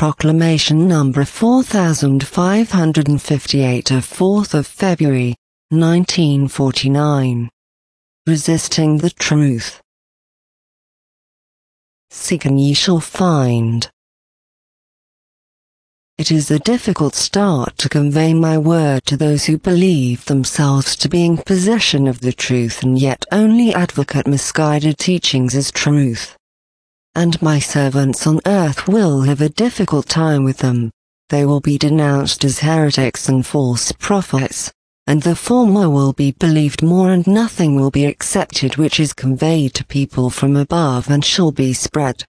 Proclamation number 4558 of 4th of February, 1949. Resisting the truth. Seek and ye shall find. It is a difficult start to convey my word to those who believe themselves to be in possession of the truth and yet only advocate misguided teachings as truth. And my servants on earth will have a difficult time with them. They will be denounced as heretics and false prophets, and the former will be believed more and nothing will be accepted which is conveyed to people from above and shall be spread.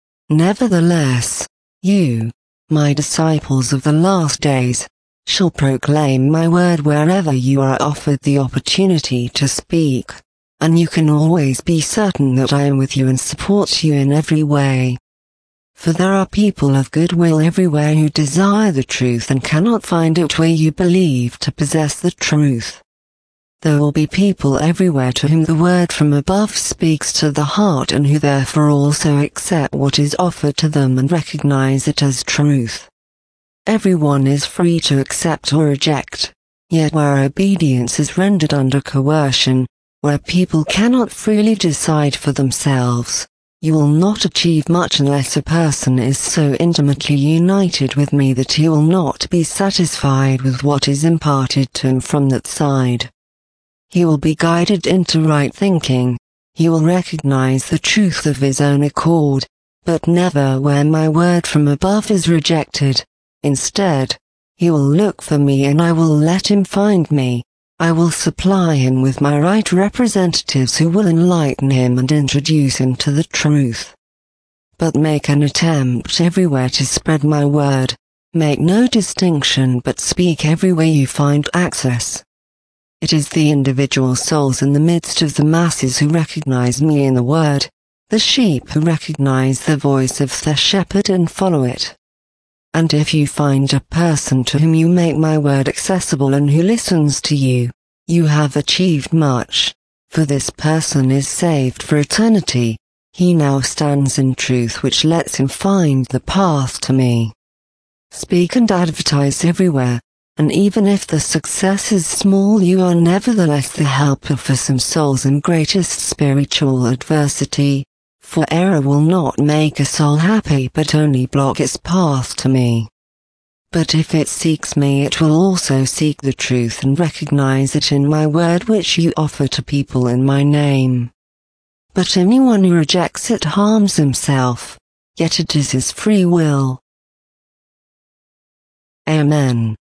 Nevertheless, you, my disciples of the last days, shall proclaim my word wherever you are offered the opportunity to speak, and you can always be certain that I am with you and support you in every way. For there are people of goodwill everywhere who desire the truth and cannot find it where you believe to possess the truth. There will be people everywhere to whom the word from above speaks to the heart and who therefore also accept what is offered to them and recognize it as truth. Everyone is free to accept or reject, yet where obedience is rendered under coercion, where people cannot freely decide for themselves, you will not achieve much unless a person is so intimately united with me that he will not be satisfied with what is imparted to him from that side. He will be guided into right thinking, he will recognize the truth of his own accord, but never where my word from above is rejected. Instead, he will look for me and I will let him find me. I will supply him with my right representatives who will enlighten him and introduce him to the truth. But make an attempt everywhere to spread my word, make no distinction but speak everywhere you find access. It is the individual souls in the midst of the masses who recognize me in the word, the sheep who recognize the voice of the shepherd and follow it. And if you find a person to whom you make my word accessible and who listens to you, you have achieved much, for this person is saved for eternity. He now stands in truth which lets him find the path to me. Speak and advertise everywhere, and even if the success is small you are nevertheless the helper for some souls in greatest spiritual adversity. For error will not make a soul happy but only block its path to me. But if it seeks me it will also seek the truth and recognize it in my word which you offer to people in my name. But anyone who rejects it harms himself, yet it is his free will. Amen.